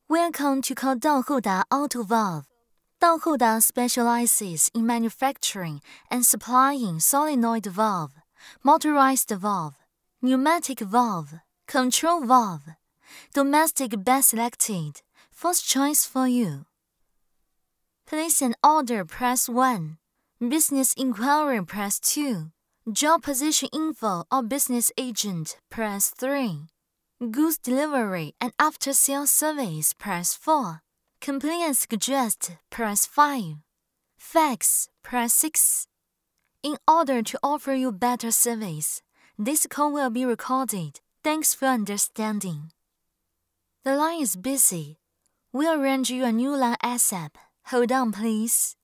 Welcome to call 道后达 Auto Valve. 道后达 specializes in manufacturing and supplying solenoid valve, motorized valve, pneumatic valve, control valve, domestic best selected, first choice for you. Place an order, press 1. Business inquiry, press 2. Job position info or business agent, press 3. Goods delivery and after-sales service, press 4. Complaint suggest, press 5. Fax, press 6. In order to offer you better service, this call will be recorded. Thanks for understanding. The line is busy. We'll arrange you a new line ASAP. Hold on, please.